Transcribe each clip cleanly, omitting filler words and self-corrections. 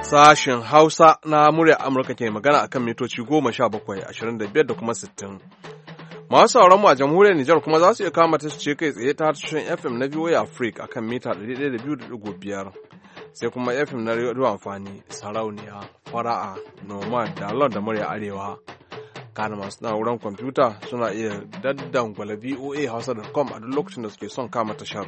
Sashen Hausa na murya Amurka ke magana akan mitoci 17, 25 da kuma 60. Masu sauranmu a jamhuriyar Nijar kuma za su iya kama ce kai tsaye ta tashoshin FM na VOA Africa akan mita 102.5 sai kuma FM na rediyo amfani sarauniya, fara'a, nomad da Allah da murya arewa. Kana masu na'urar kwamfuta suna iya daddangwala voahausa.com a duk lokacin da suke son kama tashar.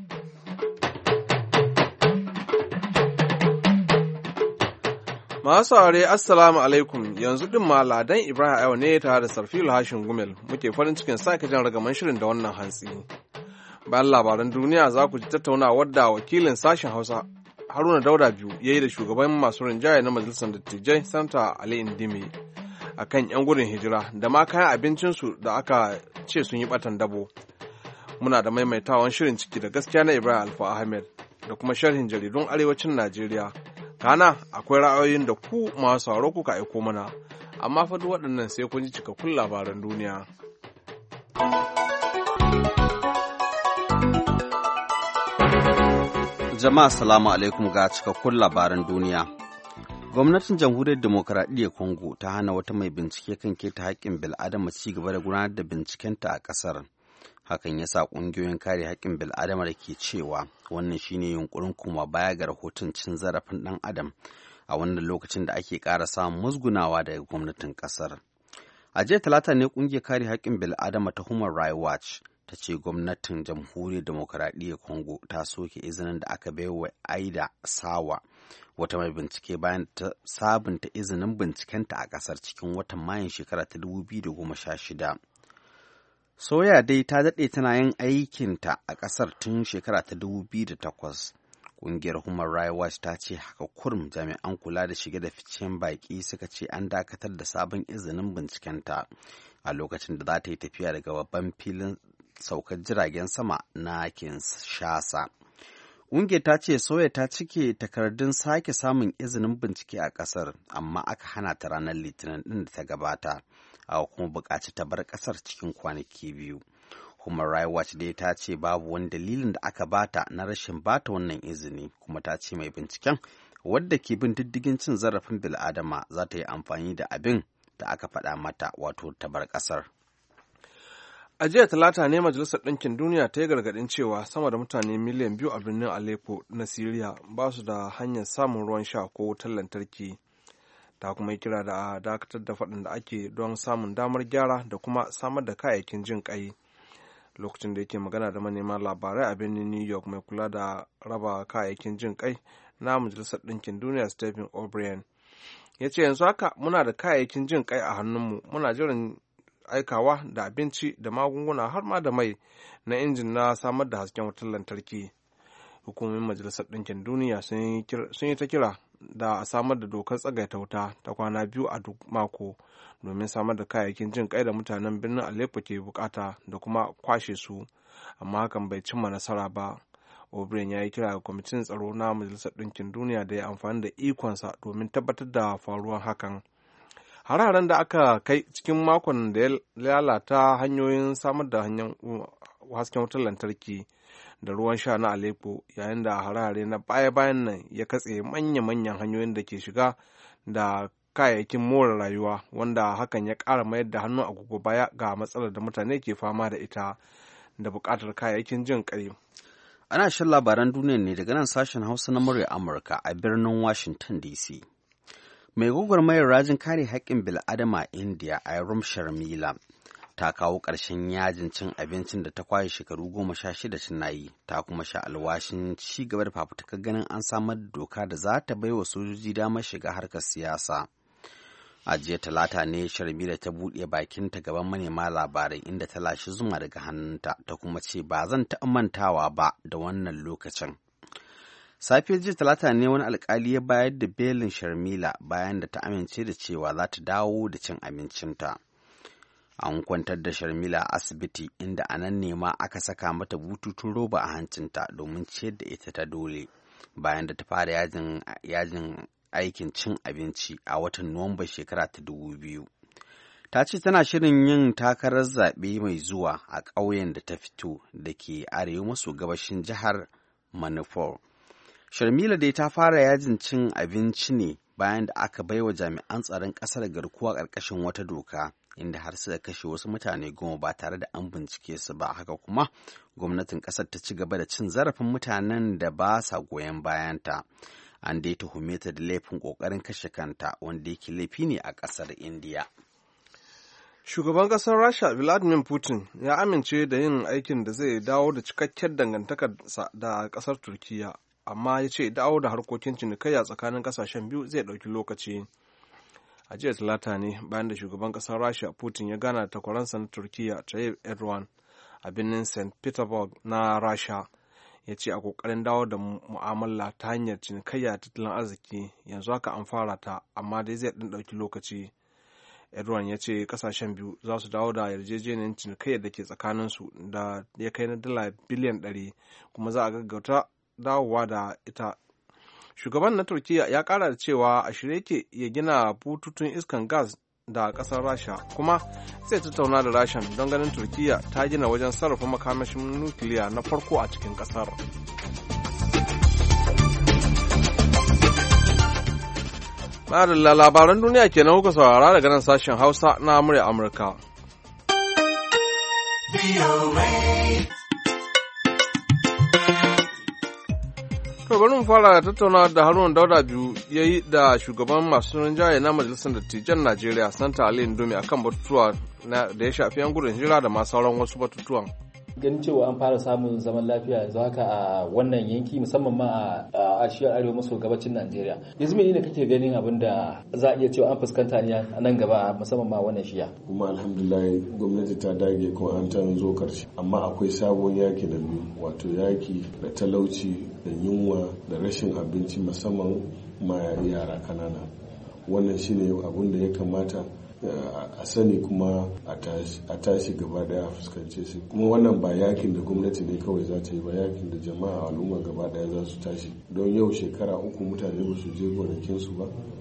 Masu saurare Assalamu alaikum, yanzu din ma Ladan Ibrahim Ayo ne tare da Sarfilu Hashin Gumel muke farin cikin sake jan ragaman shirin da wannan hantsi. Bayan labaran duniya za ku ji tattaunawar da wakilin sashen Hausa Haruna Dauda biyu ya yi da shugaban masu rinjaye na Majalisar Dattijai Santa Ali Indimi a kan 'yan gudun hijira da ma kayan abincinsu da aka ce sun yi batan dabo. Muna da maimaitawan shirin ciki da gaskiya na Ibrahim Alfa Ahmed da kuma sharhin jaridun Arewacin Najeriya. Kana akwai ra'ayoyin da ku masu sauraro kuka aiko mana, amma fa duk waɗannan sai kun ji cikakkun labaran duniya. Jama'a salamu alaikum ga cikakkun labaran duniya. Gwamnatin Jamhuriyar Demokaradiyyar Congo ta hana wata mai bincike kan keta haƙƙin bil'adama ci gaba da gudanar da bincikenta a ƙasar. Hakan ya sa ƙungiyoyin kare haƙƙin bil'adama da ke cewa wannan shine yunkurin kuma baya ga rahoton cin zarafin ɗan adam a wannan lokacin da ake ƙara samun musgunawa daga gwamnatin ƙasar. A jiya talata ne ƙungiyar kare haƙƙin bil'adama ta Human Rights Watch ta ce gwamnatin Jamhuriyar Demokaradiyyar Congo ta soke izinin da aka bai wa Aida Sawa, wata mai bincike bayan ta sabunta izinin bincikenta a ƙasar cikin watan Mayun shekara ta 2016. Soya dai ta daɗe tana yin aikinta a ƙasar tun shekara ta 2008. Ƙungiyar Human Rights Watch ta ce haka kurum jami'an kula da shige da ficen baƙi suka ce an dakatar da sabon izinin bincikenta a lokacin da za ta yi tafiya daga babban filin saukar jiragen sama na Kinshasa. Ƙungiyar ta ce Soya ta cike takardun sake samun izinin bincike a ƙasar, amma aka hana ta ranar Litinin ɗin da ta gabata. A kuma buƙaci ta bar ƙasar cikin kwanaki 2. Human Rights Watch dai ta ce babu wani dalilin da aka bata na rashin bata wannan izini, kuma ta ce mai binciken wadda ke bin diddigin cin zarafin bil'adama za ta yi amfani da abin da aka faɗa mata, wato ta bar ƙasar. A jiya talata ne Majalisar Ɗinkin Duniya ta yi gargaɗin cewa sama da mutane miliyan 2 a birnin Aleppo na Siriya ba su da hanyar samun ruwan sha ko wutar lantarki. Ta kuma yi kira da a dakatar da faɗin da ake don samun damar gyara da kuma samar da kayayyakin jin ƙai. Lokacin da yake magana da manema labarai a birnin New York, mai kula da raba kayayyakin jin ƙai na Majalisar Ɗinkin Duniya Stephen O'Brien ya ce yanzu haka muna da kayayyakin jin ƙai a hannunmu, muna jiran aikawa da abinci da magunguna har ma da mai na injin na samar da hasken wutar lantarki. Hukumomin Majalisar Ɗinkin Duniya sun yi ta kira da a samar da dokar tsagaita wuta ta kwana 2 a duk mako domin samar da kayayyakin jin kai da mutanen birnin Aleppo ke bukata da kuma kwashe su, amma hakan bai cimma nasara ba. O'Brien ya yi kira ga kwamitin tsaro na Majalisar Ɗinkin Duniya da ya amfani da ikonsa domin tabbatar da faruwar hakan. Hararen da aka kai cikin makon da ya lalata hanyoyin samar da hasken wutar lantarki da ruwan sha na Aleppo, yayin da harare na baya-bayan nan ya katse manya-manyan hanyoyin da ke shiga da kayayyakin more rayuwa, wanda hakan ya ƙara mayar da hannu agogo baya ga matsalar da mutane ke fama da ita da buƙatar kayayyakin jin ƙai. Ana shan labaran duniya ne daga nan sashen Hausa na murya Amurka a birnin Washington DC. Mai gwagwarmayar rajin kare haƙƙin bil'adama a India, Iram Sharmila, ta kawo ƙarshen yajin cin abincin da ta kwashe shekaru 16 tana yi, ta kuma sha alwashin ci gaba da fafutukar ganin an samar da doka da za ta bai wa sojoji damar shiga harkar siyasa. A jiya talata ne Sharmila ta buɗe bakinta gaban manema labarai inda ta lashe zuma daga hannunta, ta kuma ce ba zan taɓa mantawa ba da wannan lokacin. Safiyar jiya talata ne wani alkali ya bayar da belin Sharmila bayan da ta amince da cewa za ta dawo da cin abincinta. An kwantar da Sharmila a asibiti inda a nan ne ma aka saka mata bututun roba a hancinta domin ciyar da ita ta dole, bayan da ta fara yajin aikin cin abinci a watan Nuwamba shekara ta 2000. Ta ce tana shirin yin takarar zaɓe mai zuwa a ƙauyen da ta fito da ke arewa maso gabashin jihar Manipur. Sharmila dai ta fara yajin cin abinci ne bayan da aka baiwa jami'an tsaron ƙasar garkuwa ƙarƙashin wata doka, inda har suka kashe wasu mutane 10 ba tare da an bincike su ba. Haka kuma gwamnatin ƙasar ta ci gaba da cin zarafin mutanen da ba sa goyon bayanta. An dai tuhume ta da laifin ƙoƙarin kashe kanta, wanda yake laifi ne a ƙasar Indiya. Shugaban ƙasar Rasha Vladimir Putin ya amince da yin aikin da zai dawo da cikakkiyar dangantakarsa da ƙasar Turkiyya, amma ya ce dawo da harkokin cinikayya tsakanin ƙasashen biyu zai ɗauki lokaci. A jiya Talata ne bayan da shugaban ƙasar Rasha Putin ya gana da takwaransa na Turkiyya Tayyip Erdogan a birnin St. Petersburg na Rasha. Ya ce a ƙoƙarin dawo da mu'amala ta hanyar cinikayya da tattalin arziki yanzu haka an fara ta, amma dai zai ɗan ɗauki lokaci. Erdogan ya ce kasashen biyu za su dawo da yarjejeniyar cinikayya da ke tsakaninsu da ya kai na dala biliyan 100, kuma za a gaggauta dawowa da ita. Shugaban na Turkiyya ya kara da cewa a shirye yake ya gina bututun iskan gas da kasar Rasha, kuma zai tattauna da Rashan don ganin Turkiyya ta gina wajen sarrafa makamashin nukiliya na farko a cikin kasar. Madalla labaran duniya kenan kuka saurara daga nan sashen Hausa na murya Amurka. To bari mu fara da tattaunawa da Haruna Dauda biyu ya yi da shugaban masu rinjaye na Majalisar Dattijan Najeriya Santa Ali Ndomi akan batutuwa da ya shafi yan gudun hijira da ma sauran wasu batutuwan. Ganin cewa an fara samun zaman lafiya yanzu haka a wannan yanki musamman ma a shiyar arewa maso gabacin Najeriya. Yanzu me ne kake ganin abin da za a iya cewa an fuskanta ne a nan gaba musamman ma wannan shiya? Kuma alhamdulillah gwamnati ta dage kuma an ta zo karshe, amma akwai sabon yaki da biyu, wato yaki da talauci da yunwa da rashin abinci musamman ma yara kanana. Wannan shine abin da ya kamata a sani kuma a tashi gaba daya a fuskance shi. Kuma wannan ba yakin da gwamnati ne kawai za ta yi ba, yakin da jama'a al'umma gaba daya za su tashi, don yau shekara 3 mutane ba su je gonakinsu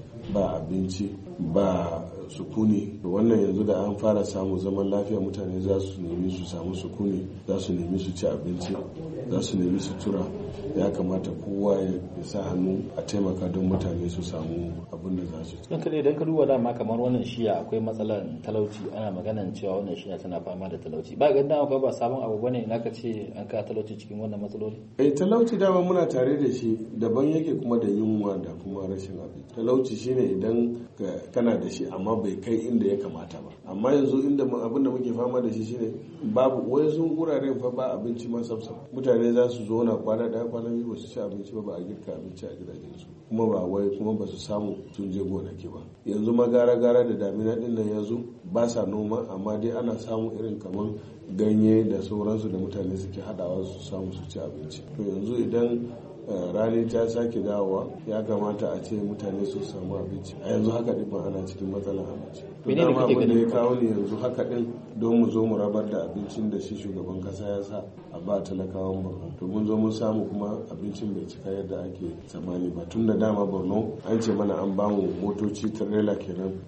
ba abinci ba sukuni. Wannan yanzu da an fara samu zaman lafiya, mutane za su nemi su samu sukuni, za su nemi su ci abinci, za su nemi sutura. Ya kamata kowa ya sa hannu a taimaka don mutane su samu abin da za su ci. Idan ka duba dama kamar wannan shiya akwai matsalar talauci, ana maganan cewa wannan shiya tana fama da talauci. Ba ga dama ba sabon abu bane ina ka ce an ka talauci cikin wannan matsaloli? Talauci dama muna tare da shi, daban yake kuma da yunwa da kuma rashin abinci. Talauci shine idan kana da shi amma bai kai inda ya kamata ba. Amma yanzu inda abin da muke fama da shi shine babu wasu guraren fa ba abinci ma sabsab. Mutane za su zo na kwana daya kwana biyu ba su ci abinci ba a girka abinci a gidajensu, kuma ba wai kuma ba su samu sun je gonaki ba. Yanzu ma gara da damina din nan yanzu ba sa noma, amma dai ana samun irin kamar ganye da sauransu da mutane suke hadawa su samu su ci abinci. To yanzu idan rani ta sake dawowa ya kamata a ce mutane su samu abinci. A yanzu haka din ma ana cikin matsalar abinci. To dama abin da ya kawo ne yanzu haka din don mu zo mu rabar da abincin da shi shugaban kasa ya sa a ba talakawan Borno. To mun zo mun samu kuma abincin bai cika yadda ake tsammani ba. Tun da dama Borno an ce mana an bamu motoci tirela kenan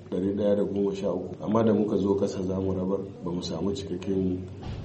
113, amma da muka zo kasa za mu rabar ba mu samu cikakken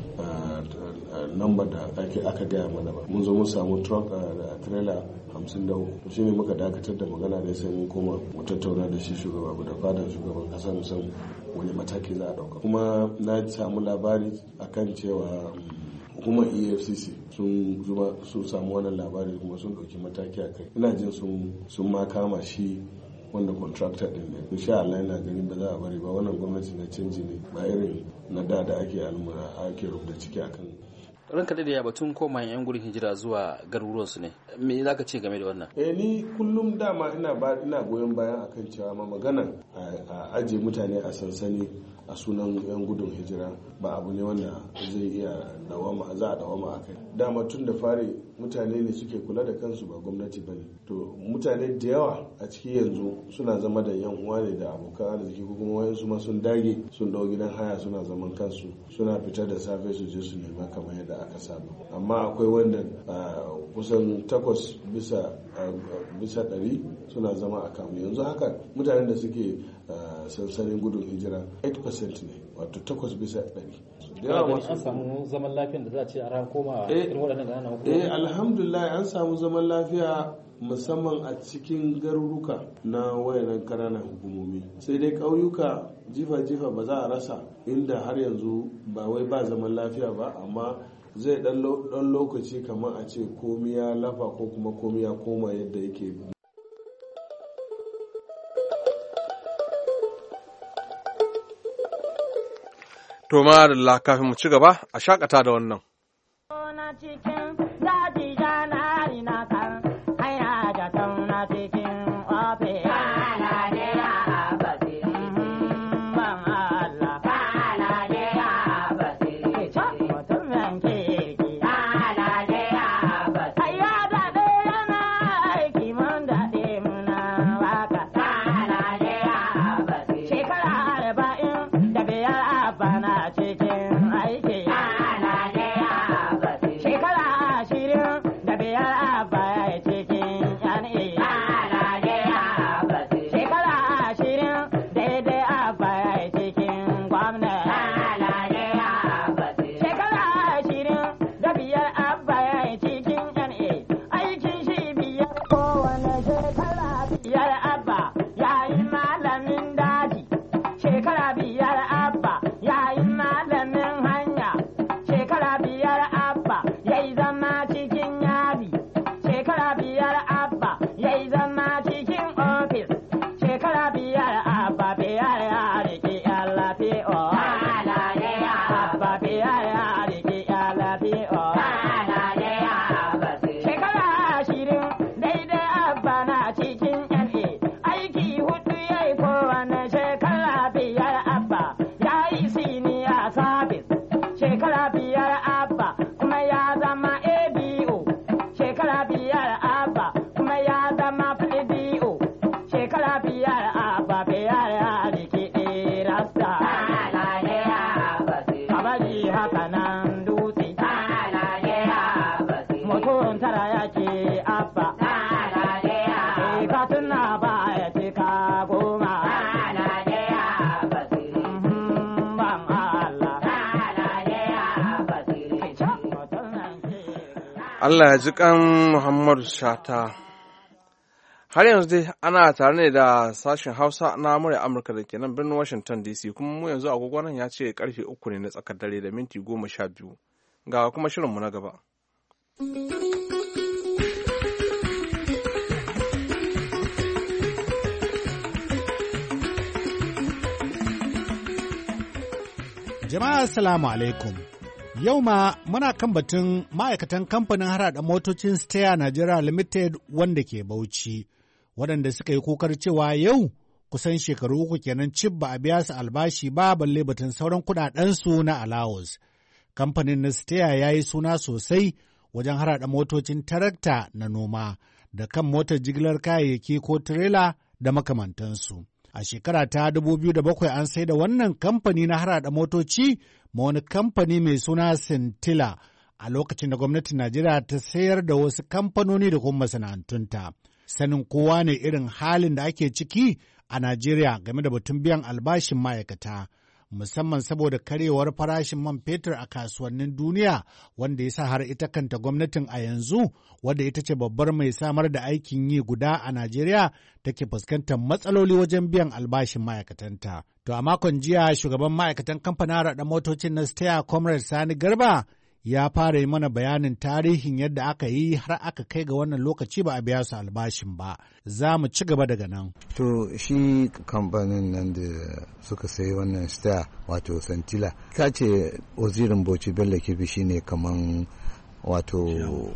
number da aka gaya mana ba. Mun zo mun samu truck da trailer 53. To shine muka dakatar da magana da sai mun koma mu tattauna da shi shugaba da fadar shugaban kasa mu san wani mataki za a dauka. Kuma na samu labari akan cewa hukumar EFCC sun samu wannan labari kuma sun dauki mataki a kai. Ina jin sun ma kama shi wanda contractor din ne. Insha Allah ina ganin ba za a bari ba. Wannan gwamnati na canji ne, ba irin na da ake almura ake rubuta ciki akan. Ranka da batun koma yan gurin hijira zuwa garuruwan su ne, me zaka ce game da wannan? Ni kullum dama ina goyon bayan akan cewa ma magana a aje mutane a sansani a sunan yan gudun hijira ba abu ne wanda zai iya za a dawama a kai. Dama tun da fari mutane ne suke kula da kansu, ba gwamnati ba ne. To mutane da yawa a ciki yanzu suna zama da yan uwa ne da abokan arziki, ko kuma wayansu ma sun dage sun dau gidan haya suna zaman kansu, suna fita da safe su je su nema kamar yadda aka saba. Amma akwai wanda kusan 8 bisa 100 suna zama a kamu. Yanzu haka mutanen da suke sansanin gudun hijira 8% ne, wato 8 bisa 100. An samu zaman lafiyan da za a ce a ran koma irin waɗannan ƙananan hukumomi? Alhamdulillah an samu zaman lafiya musamman a cikin garuruka na wayannan ƙananan hukumomi. Sai dai ƙauyuka jifa-jifa ba za a rasa inda har yanzu ba wai ba zaman lafiya ba, amma zai ɗan lokaci kamar a ce komi ya lafa ko kuma komi ya koma yadda yake. To ma da kafin mu ci gaba a shakata da wannan. Allah ya ji kan Muhammadu Shata. Har yanzu dai ana tare ne da sashen Hausa na murya Amurka da ke nan birnin Washington DC, kuma mu yanzu agogo nan ya ce karfe 3 ne na tsakar dare da minti 12. Ga kuma shirinmu na gaba. Jama'a assalamu alaikum. Yau ma muna kan batun ma'aikatan kamfanin harhaɗa motocin Steya Nigeria Limited wanda ke Bauchi, waɗanda suka yi kokar cewa yau kusan shekaru 3 kenan cib ba a biya su albashi ba, balle batun sauran kuɗaɗensu na allowance. Kamfanin na Steya ya yi suna sosai wajen harhaɗa motocin tarakta na noma da kan motar jigilar kayayyaki ko tirela da makamantansu. A shekara ta 2007 an sai da wannan kamfani na harhaɗa motoci ma wani kamfani mai suna Sintila a lokacin da gwamnatin Najeriya ta sayar da wasu kamfanoni da kuma masana'antunta. Sanin kowa ne irin halin da ake ciki a Najeriya game da batun biyan albashin ma'aikata, musamman saboda karyewar farashin man fetur a kasuwannin duniya, wanda ya sa har ita kanta gwamnatin a yanzu, wadda ita ce babbar mai samar da aikin yi guda a Najeriya, take fuskantar matsaloli wajen biyan albashin ma'aikatanta. To a makon jiya shugaban ma'aikatan kamfanin harhaɗa motocin na Steya Comrade Sani Garba ya fara yi mana bayanin tarihin yadda aka yi har aka kai ga wannan lokaci ba a biya su albashin ba. Za mu ci gaba daga nan. To shi kamfanin nan da suka sayi wannan Steya wato Santila, ka ce wazirin Bauchi Bello Kirfi shine kaman wato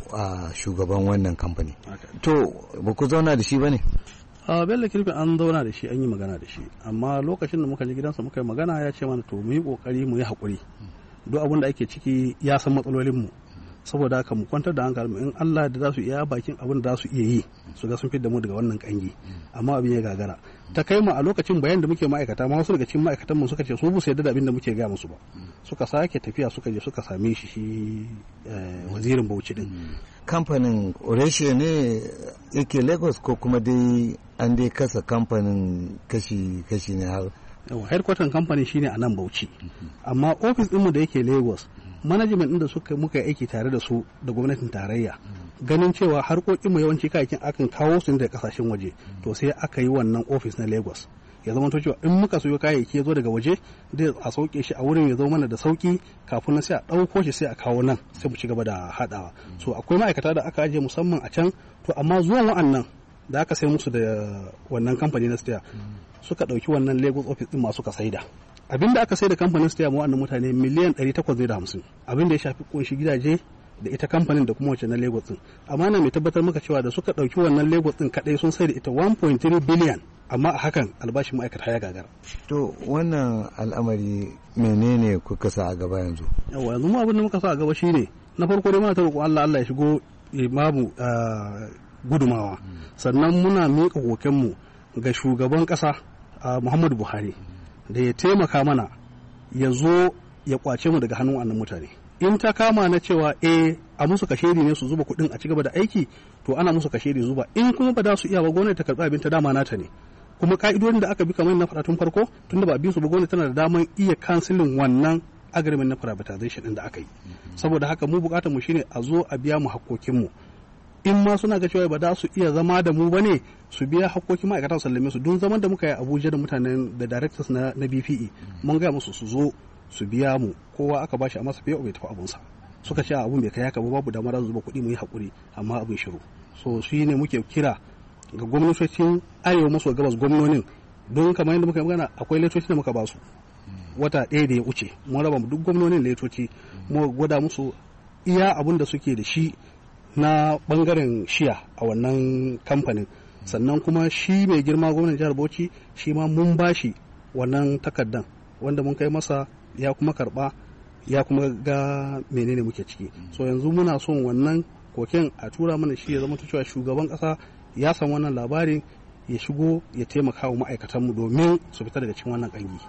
a shugaban wannan kamfani. To ba ku zauna da shi ba ne? Bello Kirfi an zauna da shi, an yi magana da shi, amma lokacin da muka je gidansa muka yi magana ya ce mana to mu yi kokari mu yi haƙuri, duk abin da ake ciki ya san matsalolinmu, saboda haka mu kwantar da hankali in Allah da za su iya bakin abin da za su iya yi su ga sun fidda mu daga wannan kangi, amma abin ya gagara. Ta kai mu a lokacin bayan da muke ma'aikata ma wasu daga cikin ma'aikatan mu suka ce su bu su yarda da abin da muke gaya musu ba, suka sake tafiya suka je suka same shi wazirin Bauchi din. Kamfanin Oreshe ne yake Lagos ko kuma dai an dai kasa kamfanin kashi ne har? Headquarter kamfanin shine a nan Bauchi, amma ofis ɗinmu da yake Lagos, management ɗin da muka yi aiki tare da su da gwamnatin tarayya ganin cewa harkokin mu yawanci kayakin akan kawo su daga kasashen waje to sai aka yi wannan office na Lagos ya zama to cewa in muka sayo kayayyaki ya zo daga waje da a sauke shi a wurin ya zo mana da sauki kafin nan sai a ɗauko shi sai a kawo nan sai mu ci gaba da haɗawa. So akwai ma'aikata da aka ajiye musamman a can to amma zuwan wa'annan da aka sai musu da wannan kamfani na Steya suka ɗauki wannan Lagos office din masu ka saida. Abin da aka sai da kamfanin Steya mu wa'annan mutane miliyan 850 abin da ya shafi kunshi gidaje da ita kamfanin da kuma wacce na Lagos din. Amma na mai tabbatar maka cewa da suka ɗauki wannan Lagos din kadai sun sai da ita 1.3 billion amma a hakan albashin ma'aikata ya gagara. To wannan al'amari menene kuka sa a gaba yanzu? Yawa yanzu mu abin da muka sa a gaba shine na farko dai muna ta roƙon Allah ya shigo imamu gudumawa sannan muna miƙa kokenmu ga shugaban ƙasa Muhammadu Buhari da ya taimaka mana ya zo ya kwace mu daga hannun wannan mutane. In ta kama na cewa a musu kashedi ne su zuba kuɗin a cigaba da aiki to ana musu kashedi zuba in kuma ba za su iya ba gwamnati ta karɓi abin ta dama nata ne. Kuma ka'idodin da aka bi kamar na faɗa tun farko tunda ba bi su ba gwamnati tana da daman iya kansilin wannan agreement na privatization din da aka yi. Saboda haka mu bukatar mu shine a zo a biya mu hakkokin mu. In ma suna ga cewa ba za su iya zama da mu bane su biya hakkokin ma'aikatan sallame su don zaman da muka yi Abuja da mutanen da directors na BPE mun ga musu su zo su biya mu kowa aka bashi a masa fiye bai tafi abunsa. Suka ce abun bai kai haka ba babu damar zuba kuɗi mu yi hakuri amma abin shiru. So shi ne muke kira ga gwamnatocin arewa maso gabas gwamnonin don kamar yadda muka yi magana akwai letoci da muka basu wata ɗaya da ya wuce mun raba duk gwamnonin letoci mu gwada musu iya abun da suke da shi na bangaren shiya a wannan kamfanin sannan kuma shi mai girma gwamnan jihar Bauchi shi ma mun bashi wannan takardan wanda mun kai masa ya kuma karba ya kuma ga menene muke ciki. So yanzu muna son wannan koken a tura mana shi ya zama cewa shugaban kasa ya san wannan labarin ya shigo ya taimaka wa ma'aikatanmu domin su fita daga cikin wannan kangi.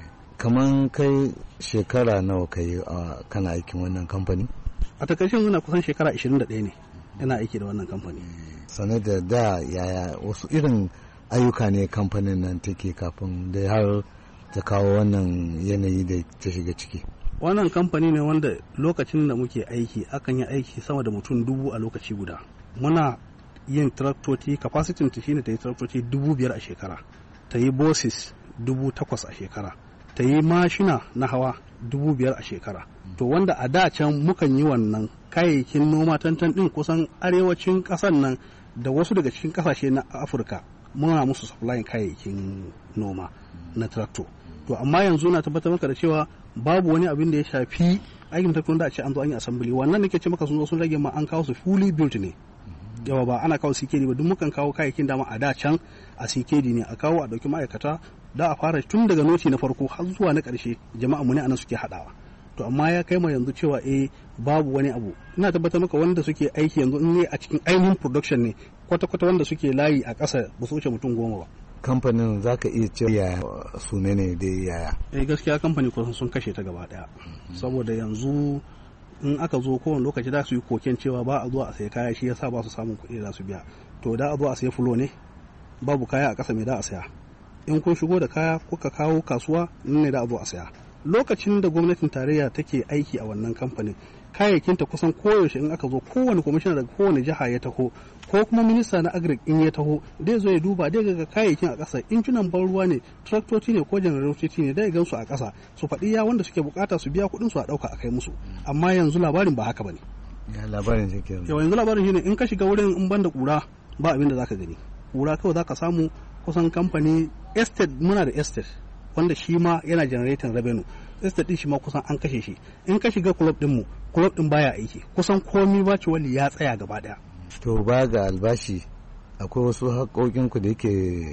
Kaman kai shekara nawa kai kana aikin wannan kamfani? A takaicin suna kusan shekara 21 ne yana aiki da wannan kamfani. Sane da yaya wasu irin ayyuka ne kamfanin nan take kafin da har ta kawo wannan yanayi da ta shiga ciki? Wannan kamfani ne wanda lokacin da muke aiki akan yi aiki sama da mutum 1000 a lokaci guda. Muna yin traktoci capacity ta shine ta yi traktoci 5,000 a shekara, ta yi bosses 8,000 a shekara, ta yi mashina na hawa 5,000 a shekara. To wanda a da can mukan yi wannan kayayyakin noma tantan din kusan arewacin ƙasar nan da wasu daga cikin ƙasashe na Afirka muna musu supplying kayayyakin noma na tractor. To amma yanzu na tabbatar maka da cewa babu wani abin da ya shafi aikin tractor da a ce an zo an yi assembly. Wannan nake ce maka sun zo sun rage ma an kawo su fully built ne. Yawa ba ana kawo CKD ba duk mukan kawo kayayyakin dama a da can a CKD ne a kawo a dauki ma'aikata da a fara tun daga noti na farko har zuwa na ƙarshe jama'a mu ne anan suke haɗawa. To amma ya kai ma yanzu cewa babu wani abu. Ina tabbatar maka wanda suke aiki yanzu in ne a cikin ainihin production ne kwata-kwata wanda suke layi a ƙasa ba su wuce mutum 10 ba. Kamfanin za ka iya cewa yaya su ne da yaya? Gaskiya kamfani kusan sun kashe ta gaba daya. Saboda yanzu in aka zo kowane lokaci da su yi koken cewa ba a zuwa a sayi kaya shi yasa ba su samun kuɗi da su biya. To da a zo a sayi fulo ne babu kaya a ƙasa mai da a saya. In kun shigo da kaya kuka kawo kasuwa ne da a zo a saya. Lokacin da gwamnatin tarayya take aiki a wannan kamfanin kayayyakinta kusan koyaushe in aka zo kowane kwamishina daga kowane jiha ya taho ko kuma minista na agric in ya taho dai zo ya duba dai ga kayayyakin a ƙasa injunan ban ruwa ne traktoci ne ko janaratoci ne dai gansu a ƙasa su faɗi ya wanda suke bukata su biya kuɗin su a ɗauka a kai musu amma yanzu labarin ba haka bane. Ya labarin shi kenan. Yanzu labarin shine in ka shiga wurin in banda ƙura ba abin da zaka gani ƙura kawai zaka samu kusan kamfani estate muna da estate wanda shi ma yana generating revenue estate din shi ma kusan an kashe shi in ka shiga club din mu club din baya aiki kusan komai ba ci wali ya tsaya gaba daya. To ba ga albashi akwai wasu haƙoƙin ku da yake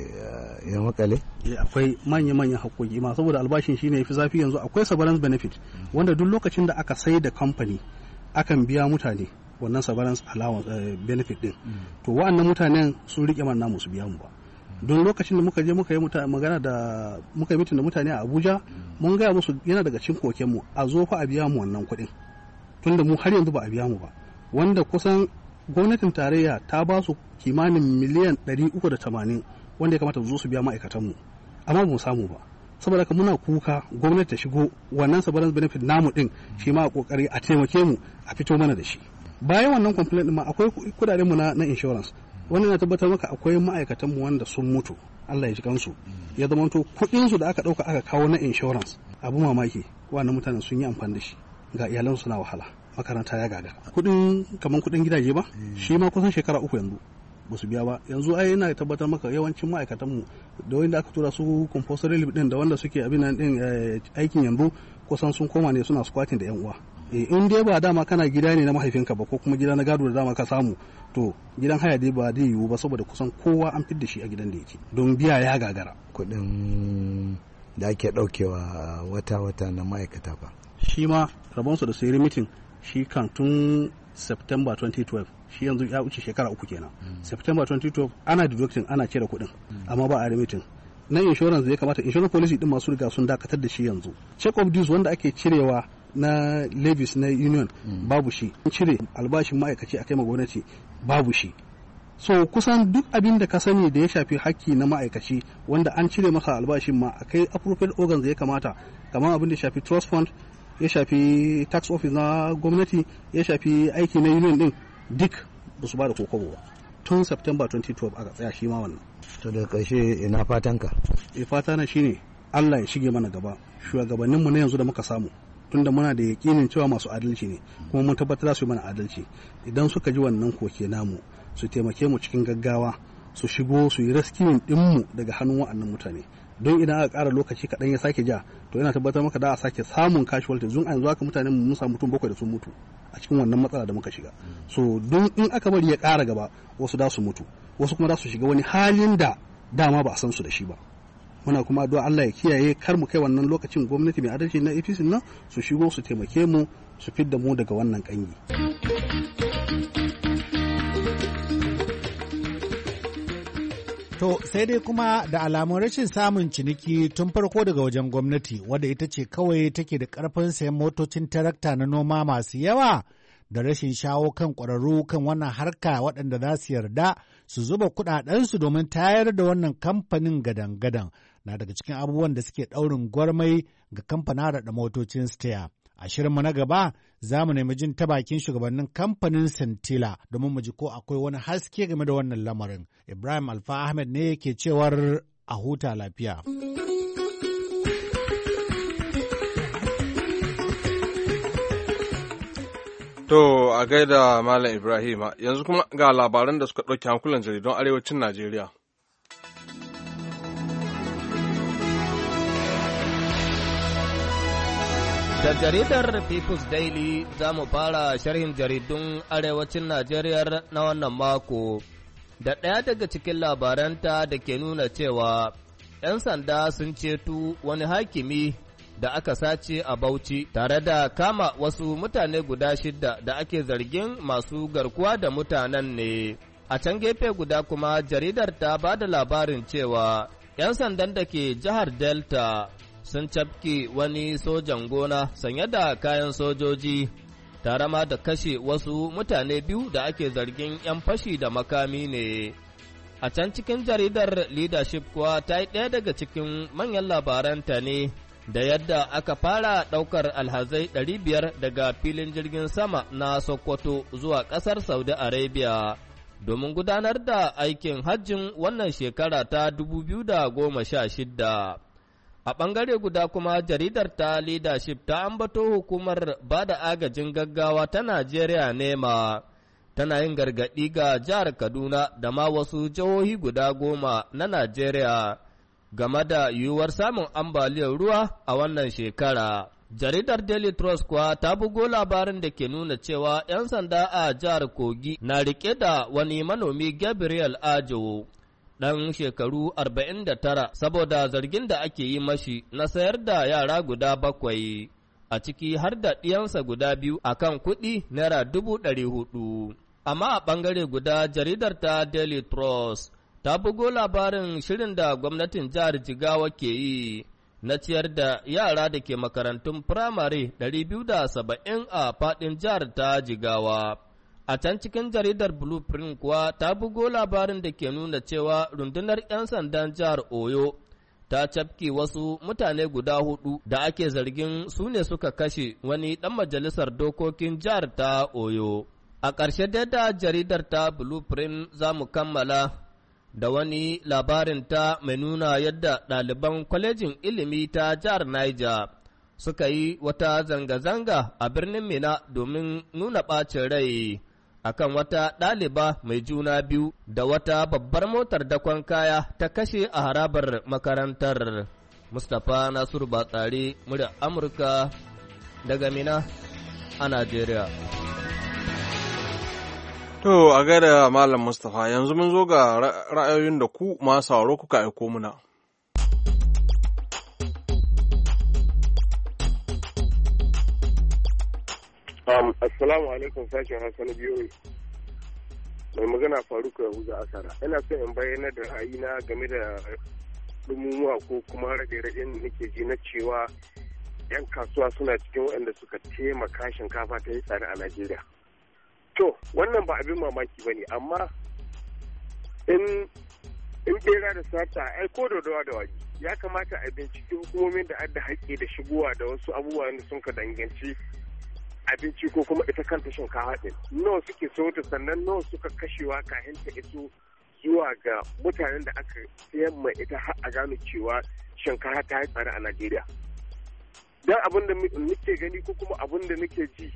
ya makale? Akwai manya-manyan haƙoƙi ma saboda albashin shine yafi zafi yanzu akwai severance benefit wanda duk lokacin da aka sai da company akan biya mutane wannan severance allowance benefit din to wa'annan mutanen sun rike man namu su biya mu ba. Don lokacin da muka je muka yi magana da muka yi mitin da mutane a Abuja mun gaya musu yana daga cikin koken mu a zo fa a biya mu wannan kuɗin tunda mu har yanzu ba a biya mu ba wanda kusan gwamnatin tarayya ta ba su kimanin miliyan 380 wanda ya kamata su zo su biya ma'aikatan mu amma ba mu samu ba saboda haka muna kuka gwamnati ta shigo wannan severance benefit namu din shi ma a kokari a taimake mu a fito mana da shi. bayan wannan complaint ma akwai kudaden mu na insurance wannan na tabbatar maka akwai ma'aikatan mu wanda sun mutu Allah ya ji kansu ya zama to kudin su da aka dauka aka kawo na insurance abu mamaki wannan mutanen sun yi amfani da shi ga iyalan su na wahala makaranta ya gaga kaman kudin gidaje ba shi ma kusan shekara 3 yanzu ba su biya ba yanzu ai ina tabbatar maka yawancin ma'aikatan mu da wanda aka tura su compulsory leave din da wanda suke abin nan din aikin yanzu kusan sun koma ne suna squatting da yan uwa in dai ba dama kana gida ne na mahaifinka ba ko kuma gida na gado da dama ka samu to gidan haya dai ba zai yiwu ba saboda kusan kowa an fidda shi a gidan da yake don biya ya gagara kuɗin da ake ɗaukewa wata-wata na ma'aikata ba shi ma rabonsu da sayar mitin shi kan tun September 2012 shi yanzu ya wuce shekara 3 kenan September 2012 ana deducting ana cire kuɗin amma ba a remitting na insurance da ya kamata insurance policy din masu riga sun dakatar da shi yanzu check of dues wanda ake cirewa na levies na union babu shi cire albashin ma'aikaci akai ma gwamnati babu shi so kusan duk abin da ka sani da ya shafi hakki na ma'aikaci wanda an cire masa albashin ma akai appropriate organs da ya kamata kamar abin da ya shafi trust fund ya shafi tax office na gwamnati ya shafi aiki na union din duk ba su ba da kokobo ba tun September 2012 aka tsaya shi ma wannan to da ƙarshe ina fatanka fata na shine Allah ya shige mana gaba shugabanninmu na yanzu da muka samu tunda muna da yakinin cewa masu adalci ne kuma mun tabbatar su yi mana adalci idan suka ji wannan koke namu su taimake mu cikin gaggawa su shigo su yi rescuing dinmu daga hannun wa'annan mutane don idan aka ƙara lokaci kaɗan ya sake ja to ina tabbatar maka da a sake samun casualty zun yanzu haka mutanen mu mun samu mutum 7 da sun mutu a cikin wannan matsala da muka shiga so don in aka bari ya ƙara gaba wasu da su mutu wasu kuma da su shiga wani halin da dama ba a san su da shi ba muna kuma addu'a Allah ya kiyaye kar mu kai wannan lokacin gwamnati mai adalci na APC nan su shigo su taimake mu su fidda mu daga wannan kangi. To sai dai kuma da alamun rashin samun ciniki tun farko daga wajen gwamnati wadda ita ce kawai take da karfin sayan motocin tarakta na noma masu yawa da rashin shawo kan ƙwararru kan wannan harka waɗanda za su yarda su zuba kuɗaɗensu domin tayar da wannan kamfanin gadan-gadan na daga cikin abubuwan da suke ɗaurin gwarmai ga kamfanin da motocin Steya. A shirinmu na gaba za mu nemi jin ta bakin shugabannin kamfanin Santila domin mu ji ko akwai wani haske game da wannan lamarin. Ibrahim Alfa Ahmed ne ke cewar a huta lafiya. To a gaida Malam Ibrahima yanzu kuma ga labaran da suka ɗauki hankulan jaridun arewacin Najeriya. Da jaridar People's Daily za mu fara sharhin jaridun arewacin Najeriya na wannan mako, da ɗaya daga cikin labaranta da ke nuna cewa ‘yan sanda sun ceto wani hakimi da aka sace a Bauchi tare da kama wasu mutane guda 6 da ake zargin masu garkuwa da mutanen ne. A can gefe guda kuma jaridar ta ba da labarin cewa ‘yan sandan da ke jihar Delta sun cafke wani sojan gona sanye da kayan sojoji tare ma da kashe wasu mutane 2 da ake zargin 'yan fashi da makami ne. A can cikin jaridar Leadership kuwa ta yi ɗaya daga cikin manyan labaranta ne da yadda aka fara ɗaukar alhazai 500 daga filin jirgin sama na Sokoto zuwa ƙasar Saudi Arabia domin gudanar da aikin hajjin wannan shekara ta 2016. A ɓangare guda kuma jaridar ta Leadership ta ambato hukumar ba da agajin gaggawa ta Najeriya NEMA tana yin gargaɗi ga jihar Kaduna da ma wasu jihohi guda 10 na Najeriya game da yiwuwar samun ambaliyar ruwa a wannan shekara. Jaridar Daily Trust kuwa ta bugo labarin da ke nuna cewa 'yan sanda a jihar Kogi na riƙe da wani manomi Gabriel Ajo. ɗan shekaru 49 saboda zargin da ake yi mashi na sayar da yara guda 7 a ciki har da ɗiyansa guda 2 a kan kuɗi naira 400,000. Amma a ɓangare guda jaridar ta Daily Trust ta bugo labarin shirin da gwamnatin jihar Jigawa ke yi na ciyar da yara da ke makarantun firamare 270 a faɗin jihar ta Jigawa. A can cikin jaridar Blueprint kuwa ta bugo labarin da ke nuna cewa rundunar 'yan sandan jihar Oyo ta cafke wasu mutane guda 4 da ake zargin su ne suka kashe wani ɗan majalisar dokokin jihar ta Oyo. A ƙarshe dai da jaridar ta Blueprint za mu kammala da wani labarin ta mai nuna yadda ɗaliban kwalejin ilimi ta jihar Niger suka yi wata zanga-zanga a birnin Mina domin nuna ɓacin rai akan wata ɗaliba mai juna biyu da wata babbar motar dakon kaya ta kashe a harabar makarantar. Mustapha Nasiru Batsari, murya Amurka daga Mina a Najeriya. To a gaida Malam Mustapha, yanzu mun zo ga ra'ayoyin da ku masu sauraro kuka aiko muna. Assalamu alaikum sashen Hausa na biyoyi. Mai magana Faruku Yahuza Asara. Ina son in bayyana da ra'ayina game da dumumuwa ko kuma rage-ragen da nake ji na cewa 'yan kasuwa suna cikin waɗanda suka taimaka shinkafa ta yi tsada a Najeriya. To, wannan ba abin mamaki ba ne, amma in bera da sata ai ko da waje ya kamata a binciki hukumomin da adda haƙƙi da shigowa da wasu abubuwan da sun ka danganci abinci ko kuma ita kanta shinkafa ɗin. Nawa suke so ta sannan nawa suka kashewa kafin ta iso zuwa ga mutanen da aka sayan mai ita har a gano cewa shinkafa ta yi tsada a Najeriya. Dan abin da nake gani ko kuma abin da nake ji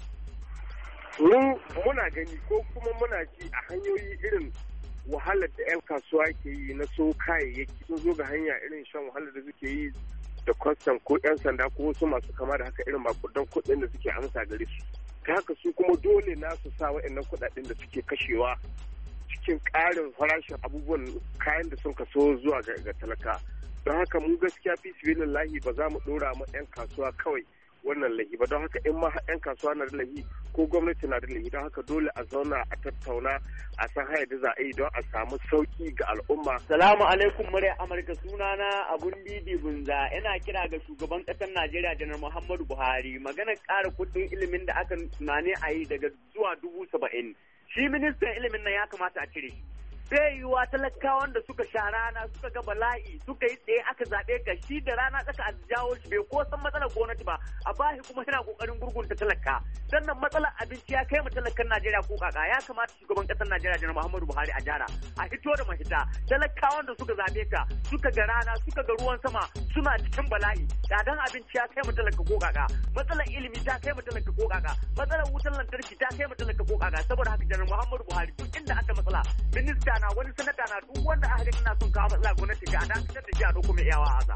muna gani ko kuma muna ji a hanyoyi irin wahalar da 'yan kasuwa ke yi na so kayayyaki sun zo ga hanya irin shan wahalar da suke yi da kwastam ko 'yan sanda ko wasu masu kama da haka irin makudan kuɗin da suke amsa gare su. Ta haka su kuma dole na su sa waɗannan kuɗaɗen da suke kashewa cikin ƙarin farashin abubuwan kayan da sun kaso zuwa ga talaka. Don haka mu gaskiya fi sibilillahi ba za mu ɗora ma 'yan kasuwa kawai wannan lahi ba, don haka in ma 'yan kasuwa na da lahi ko gwamnati na da lahi, don haka dole a zauna a tattauna a san haya da za a yi don a samu sauki ga al'umma. Salamu alaikum murya Amurka, sunana Abun Didi Bunza, ina kira ga shugaban ƙasar Najeriya Janar Muhammadu Buhari maganar ƙara kuɗin ilimin da aka tunani a yi daga zuwa 70,000. Shi ministan ilimin nan ya kamata a cire shi. Bai yiwuwa talakawan da suka sha rana suka ga bala'i suka yi tsaye aka zaɓe ka shi da rana tsaka a jawo shi bai ko san matsalar gwamnati ba a bashi kuma yana kokarin gurgunta talaka sannan matsalar abinci ya kai mu talakan Najeriya ko kaka ya kamata shugaban ƙasar Najeriya Janar Muhammadu Buhari a jara a fito da mahita talakawan da suka zaɓe ka suka ga rana suka ga ruwan sama suna cikin bala'i tsadan abinci ya kai mu talaka ko kaka matsalar ilimi ta kai mu talaka ko kaka matsalar wutar lantarki ta kai mu talaka ko kaka saboda haka Janar Muhammadu Buhari duk inda aka matsala minista na wani sanata na duk wanda aka gani na son kawo matsala gwamnati ga dan fitar da shi a doko mai iyawa haza.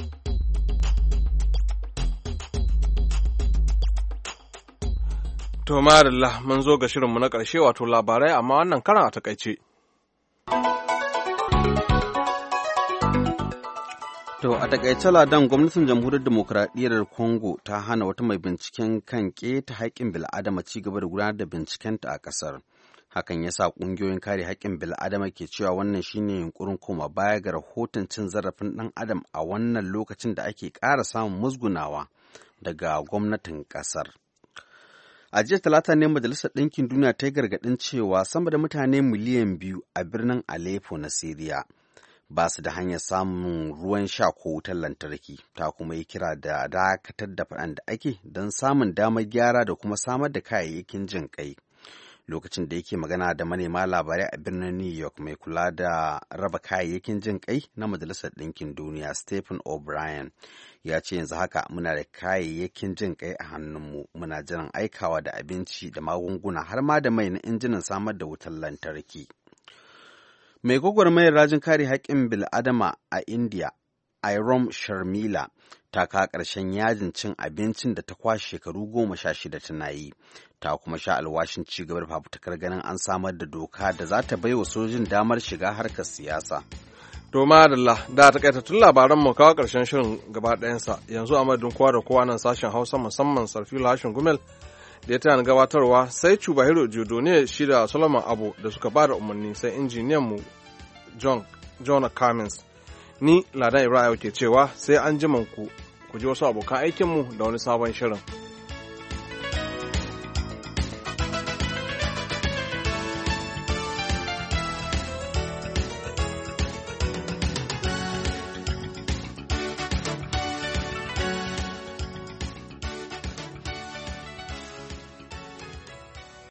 To madalla mun zo ga shirinmu na ƙarshe wato labarai amma wannan karan a takaice. To a takaice ladan gwamnatin jamhuriyar demokuraɗiyyar Congo ta hana wata mai binciken kan keta haƙƙin bil'adama ci gaba da gudanar da bincikenta a ƙasar. Hakan ya sa ƙungiyoyin kare haƙƙin bil'adama ke cewa wannan shine yunkurin koma baya ga rahoton cin zarafin ɗan adam a wannan lokacin da ake ƙara samun musgunawa daga gwamnatin ƙasar. A jiya Talata ne Majalisar Ɗinkin Duniya ta yi gargaɗin cewa sama da mutane miliyan 2 a birnin Aleppo na Siriya ba su da hanyar samun ruwan sha ko wutar lantarki, ta kuma yi kira da dakatar da faɗan da ake don samun damar gyara da kuma samar da kayayyakin jin ƙai. Lokacin da yake magana da manema labarai a birnin New York, mai kula da raba kayayyakin jin ƙai na Majalisar Ɗinkin Duniya Stephen O'Brien ya ce yanzu haka muna da kayayyakin jin ƙai a hannunmu, muna jiran aikawa da abinci da magunguna har ma da mai na injinan samar da wutar lantarki. Mai gwagwarmayar rajin kare haƙƙin bil'adama a India, Irom Sharmila, ta kawo ƙarshen yajin cin abincin da ta kwashe shekaru 16 tana yi, ta kuma sha alwashin ci gaba da fafutukar ganin an samar da doka da za ta bai wa sojin damar shiga harkar siyasa. To madalla, da takaitattun labaran mu kawo ƙarshen shirin gaba ɗayansa, yanzu a madadin kowa da kowa nan sashen Hausa musamman Sarfilu Hashin Gumel da ya tana gabatarwa, sai Chubahiro Jodo ne shi da Solomon Abu da suka ba da umarni, sai injiniyan mu John Cummins. Ni Ladan Ibrahim ke cewa sai an ji ku ji wasu abokan aikinmu da wani sabon shirin.